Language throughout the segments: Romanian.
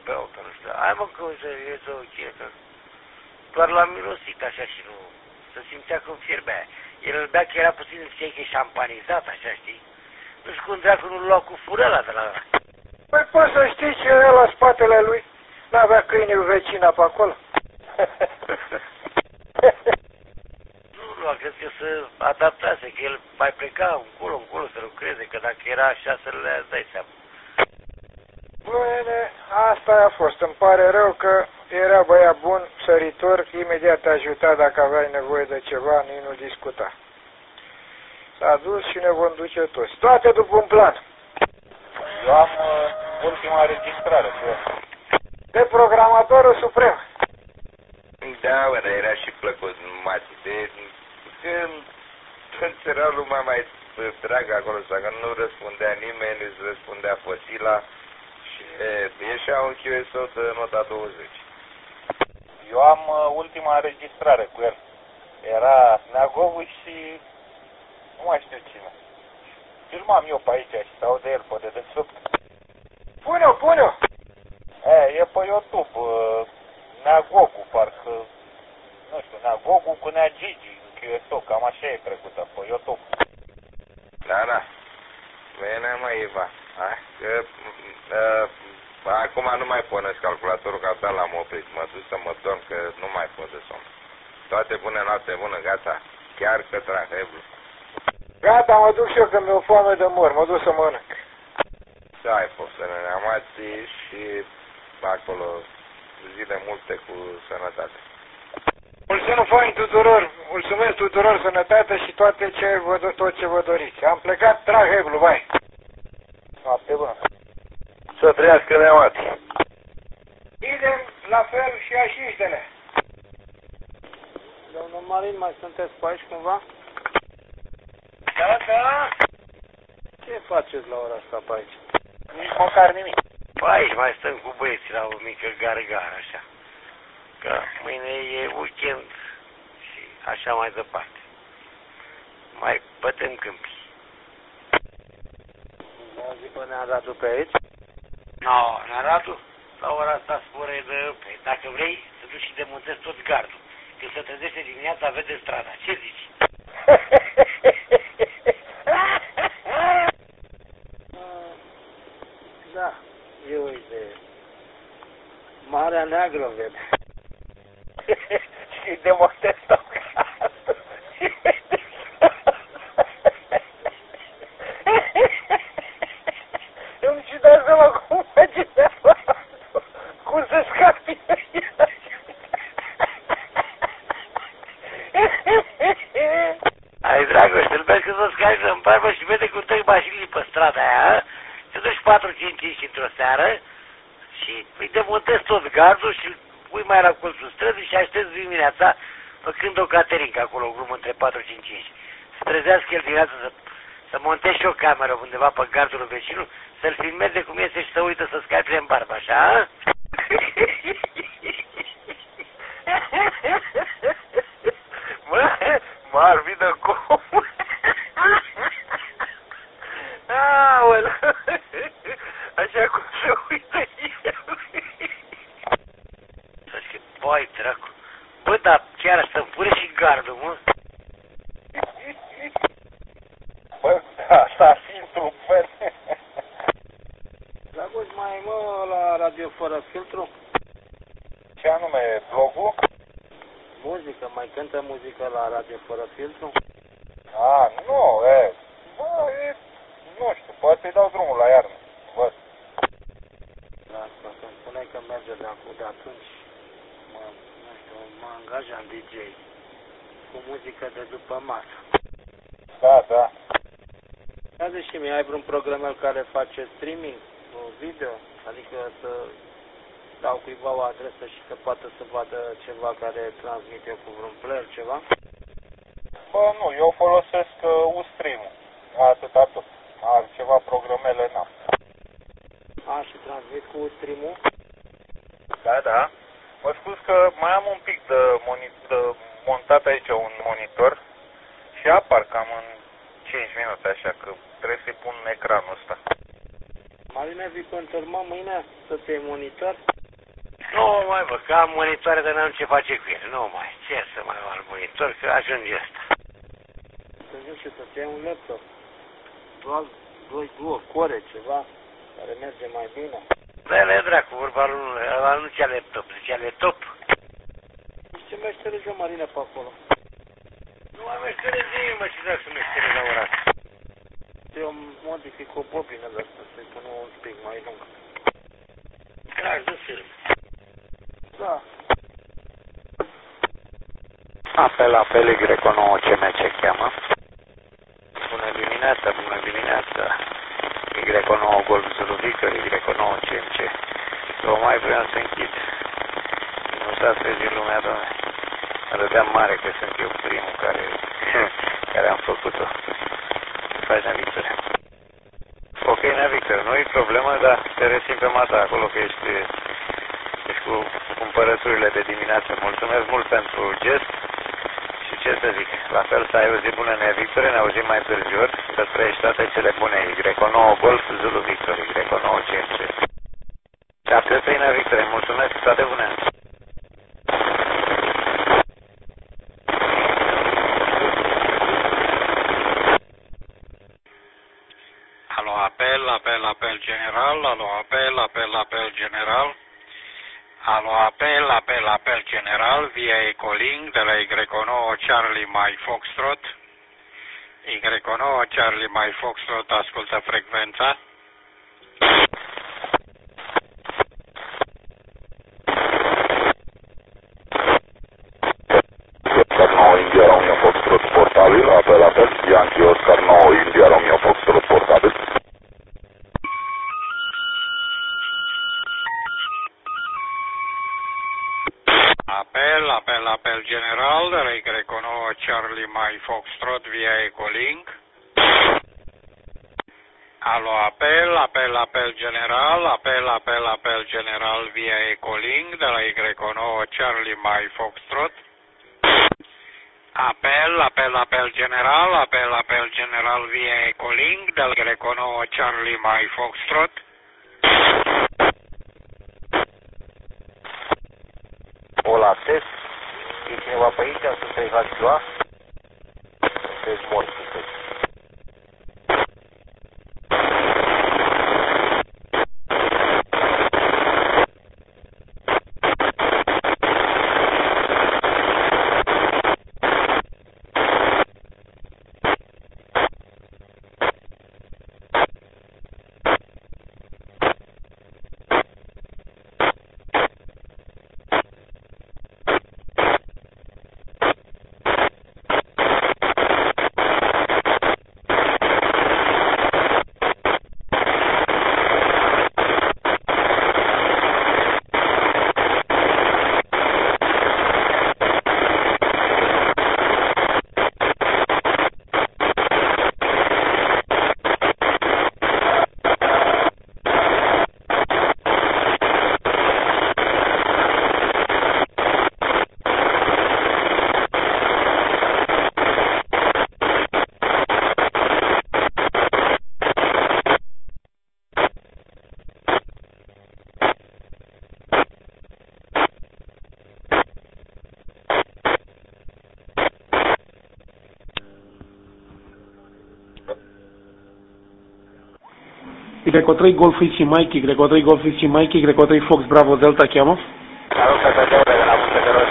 pe auto, nu știu. Hai mă că e ok, că doar l-am mirosit așa și nu... Se simțea cum fierbea. El îl bea că era puțin, zicea că e șampanizat, așa, știi? Nu știu cum dracu nu-l lua cu furăla de la ăla. Păi poți să știi ce era la spatele lui? N-avea câinii vecina pe acolo? Nu lua, cred că se adaptase, că el mai pleca încolo să lucreze, că dacă era așa să le dai seama. Bine, asta a fost. Îmi pare rău că era băiat bun, săritor, imediat te ajuta dacă aveai nevoie de ceva, nici nu discuta. S-a dus și ne vom duce toți. Toate după un plan. Eu am ultima înregistrare cu el. De programatorul suprem. Da, bă, dar era și plăcut, Mati. Când era lumea mai dragă acolo, sau că nu răspundea nimeni, îți răspundea Fosila și ieșea un QSO de nota 20. Eu am ultima înregistrare cu el. Era Neagovu și nu mai știu cine. Filmam eu pe aici și stau de el pe dedesubt. Pune-o! E pe YouTube. Neagogu, parcă, nu știu, Neagogu cu Nea Gigi, în QSO, cam așa e trecută pe YouTube. Da. Bine, mă, Iva. Hai, că acum nu mai pornesc calculatorul, că abia l-am oprit. Mă duc să mă dorm, că nu mai pot de somn. Toate bune, noapte bună, gata. Chiar că trag, heblu. Gata, mă duc și eu, că mi-e foame de mor. Mă duc să mănânc. Da, ai fost să ne neamați și acolo zile multe cu sănătate. Mulțumesc tuturor, sănătate și tot ce vă doriți. Am plecat, trag heblu, vai. Noapte bună. Să trăiască neamați. Idem la fel și așiștele. Domnul Marin, mai sunteți pe aici cumva? Da. Ce faceți la ora asta pe aici? Nici măcar nimic. Aici mai stăm cu băieții la o mică gargară, așa. Că mâine e weekend și așa mai departe. Mai bătem câmpii. Mă zi pe Nea Radu pe aici? No, Radu, la ora asta spune de... Dacă vrei, să duci și demontezi tot gardul. Când se trezește dimineața, vede strada. Ce zici? Da, e o idee. Marea Neagră, vede. Și demontez tot gardul. Îmi și dai seama cum face treaba. Cum se scapi. Ai, Dragoș, îl vezi că să scapi în barbă și vede cum trec mașinile pe strada aia, te duci 4-5 într-o seară și îi demontezi tot gardul și îl pui mai la colțul străzii și aștepți dimineața făcând o caterincă acolo, o glumă între 4-5. Să trezească el dimineața să montezi și o cameră undeva pe gardul vecinul, să-l filmeze cum este și să uită să scapi în barbă, așa? M-ar fi de cum. Aoleu. Așa cum se uită el. Să zic, băi, dracu, bă, dar chiar să-mi pune și gardul, mă? Bă, asta filtru, bă. Dragoș, mai ai, mă, la Radio Fără Filtru? Ce anume, blogul? Muzică, mai cântă muzică la Radio Fără Filtru? Nu, nu știu, poate îi dau drumul la iarnă, văd. Da, asta, să-mi spuneai că merge de acum, de atunci, nu știu, mă angajam DJ cu muzică de după masă. Da. Ia și mie, ai vreun programel care face streaming cu video? Adică să dau cuiva o adresă și să poată să vadă ceva care transmit eu cu vreun player, ceva? Bă, nu, eu folosesc Ustream-ul, atâta tot. Altceva programele n-am. Și transmit cu stream-ul? Da. Mă scuz că mai am un pic de montat aici un monitor și apar cam în 5 minute, așa că trebuie să-i pun ecranul ăsta. Marine, vii pe întâlmă mâine să-ți iei monitor? Nu mai văd, că am monitoare, dar n-am ce face cu ele. Nu mai. Ce să mai am monitor, că ajunge ăsta. Să zic și să-ți iei un laptop. Două core, ceva, care merge mai bine. Dă-le dracu, vorba lui, ăla nu zicea laptop, zicea laptop. Ce meștereze Marina pe acolo? Nu mai meștereze ei, mă, ce dacă să meștereze la ora asta. Eu modific o bobină de asta, să-i pun un pic mai lung. Tragi de film. Da. Apel Y9 CMC cheamă. Bună dimineața. Y9 Golf Zulu Victor, Y9 CMC. Eu mai vreau să închid. Nu s-a trezit lumea, doamne. Mă dădeam mare că sunt eu primul care am făcut-o. Ce faci, Nea Victor? Ok, Nea Victor, nu e problemă, dar te rețin pe masa acolo că ești cu cumpărăturile de dimineață. Mulțumesc mult pentru gest și ce să zic, la fel să ai o zi bună, Nea Victor, ne auzim mai târziu, să trăiești toate cele bune. Y9 Golf Zulu Victor, Y9 CMC. Și atât, Nea Victor, mulțumesc, toate bune. Apel general, alo, apel general, alo, apel general, via Ecolink de la Y9 Charlie Mike Foxtrot, Y9 Charlie Mike Foxtrot ascultă frecvența. Oscar 9 India Romeo Foxtrot portabil, apel, Yankee Oscar 9 India Romeo Foxtrot portabil. Apel general de la Y9 Charlie Mike Foxtrot via Ecolink. Alo, apel general via Ecolink de la Y9 Charlie Mike Foxtrot. Apel general via Ecolink de la Y9 Charlie Mike Foxtrot. Ola, test. E cineva pe aici? Sunteți la ziua? Sunteți morți, sunteți. Y3 Golf Easy Mike, Y3 Golf Easy Mike, Y3 Fox Bravo Delta cheamă. Salut, PPD-ule de la Munte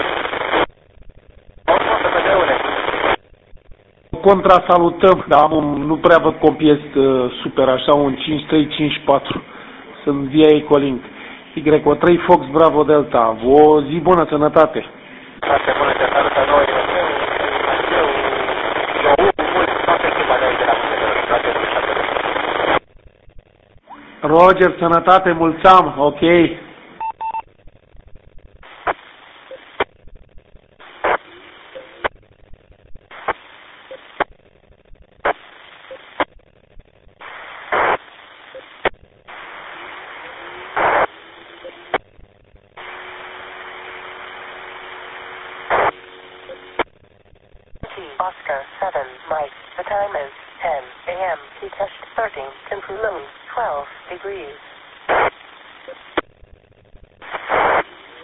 Contra salutăm, dar nu prea văd copiez super așa, un 5354. Sunt via Ecolink. Y3 Fox Bravo Delta. O zi bună, sănătate. Foarte bună, te salută noi, toată echipa de aici de la Munte toate sănătate. Roger, sănătate, mulțam, ok. Oscar 7, Mike. The time is 10 a.m. He touched 13, Tempulum, 12 degrees.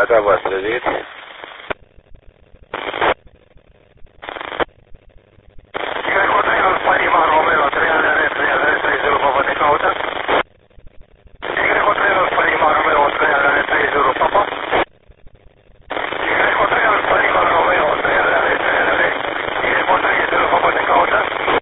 data voastră, Rit. Y3 Alfa Lima Romeo 3 Alere 30 Papa te caută. Y3 Alfa Lima Romeo 3 Alere 30 Papa. Y3 Alfa Lima Romeo 3 Alere 30 Papa te caută.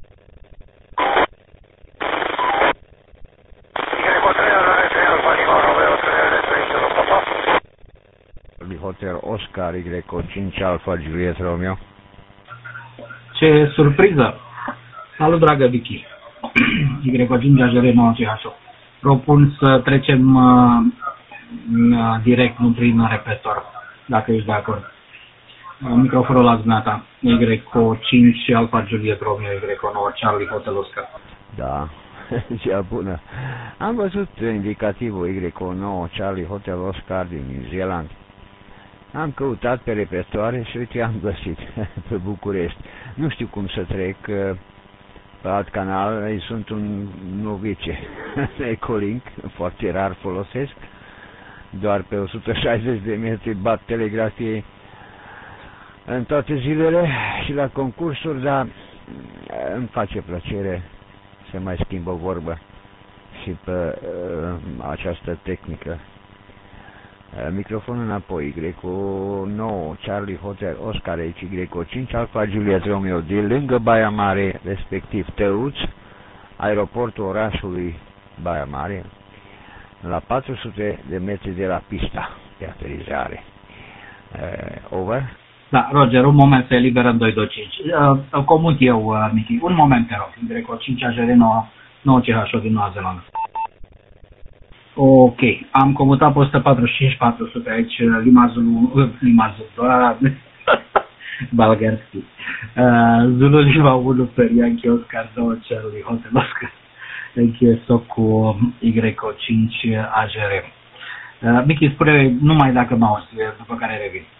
Hotel Oscar Y5 Alfa Juliet Romeo. Ce surpriză! Salut, dragă Vicky! Y5 AJR 9CH. Propun să trecem direct, nu prin repetor, dacă ești de acord. Microfonul la dumneata. Y5 Alfa Juliet Romeo, Y9 Charlie Hotel Oscar. Da, cea bună. Am văzut indicativul Y9 Charlie Hotel Oscar din New Zealand. Am căutat pe repertoare și uite, am găsit pe București. Nu știu cum să trec pe alt canal, sunt un novice. Ecolink, foarte rar folosesc. Doar pe 160 de metri bat telegrafie în toate zilele și la concursuri, dar îmi face plăcere să mai schimb o vorbă și pe această tehnică. Microfonul înapoi, Y9 Charlie Hotel Oscar Y5 Alfa Juliet Romeo, de lângă Baia Mare, respectiv Tăuț, aeroportul orașului Baia Mare, la 400 de metri de la pista de aterizare. Over? Da, Roger, un moment, se eliberă în 225. Îl comut eu, Michi. Un moment, te rog. Y5 AJR 9CH din Noua Zeelandă. Ok, am comutat pe 145-400 aici, Limazul, Balgarski. Zulu Lima 1 per Yankee Oscar 2 Charlie Hotel Oscar. Încheie-o cu Y5 AJR. Michi, spune numai dacă mă auzi, după care revin.